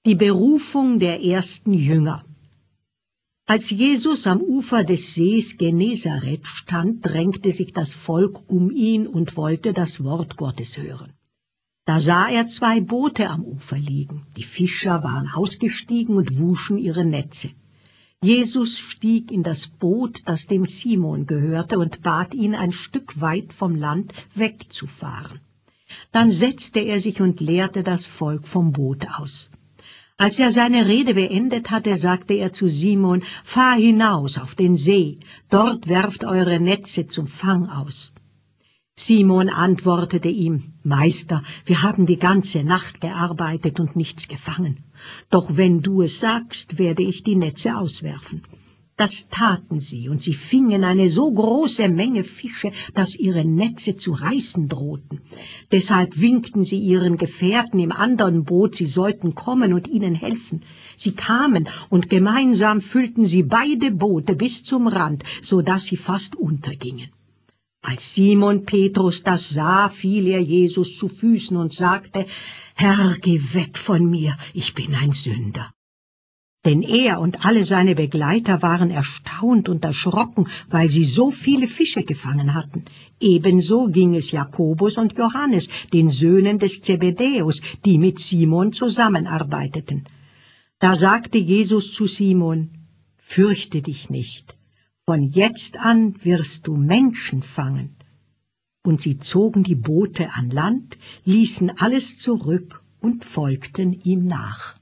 Die Berufung der ersten Jünger. Als Jesus am Ufer des Sees Genezareth stand, drängte sich das Volk um ihn und wollte das Wort Gottes hören. Da sah er 2 Boote am Ufer liegen. Die Fischer waren ausgestiegen und wuschen ihre Netze. Jesus stieg in das Boot, das dem Simon gehörte, und bat ihn, ein Stück weit vom Land wegzufahren. Dann setzte er sich und lehrte das Volk vom Boot aus. Als er seine Rede beendet hatte, sagte er zu Simon: Fahr hinaus auf den See, dort werft eure Netze zum Fang aus. Simon antwortete ihm: Meister, wir haben die ganze Nacht gearbeitet und nichts gefangen. Doch wenn du es sagst, werde ich die Netze auswerfen. Das taten sie, und sie fingen eine so große Menge Fische, dass ihre Netze zu reißen drohten. Deshalb winkten sie ihren Gefährten im anderen Boot, sie sollten kommen und ihnen helfen. Sie kamen, und gemeinsam füllten sie beide Boote bis zum Rand, so dass sie fast untergingen. Als Simon Petrus das sah, fiel er Jesus zu Füßen und sagte: Herr, geh weg von mir, ich bin ein Sünder. Denn er und alle seine Begleiter waren erstaunt und erschrocken, weil sie so viele Fische gefangen hatten. Ebenso ging es Jakobus und Johannes, den Söhnen des Zebedäus, die mit Simon zusammenarbeiteten. Da sagte Jesus zu Simon: Fürchte dich nicht, von jetzt an wirst du Menschen fangen. Und sie zogen die Boote an Land, ließen alles zurück und folgten ihm nach.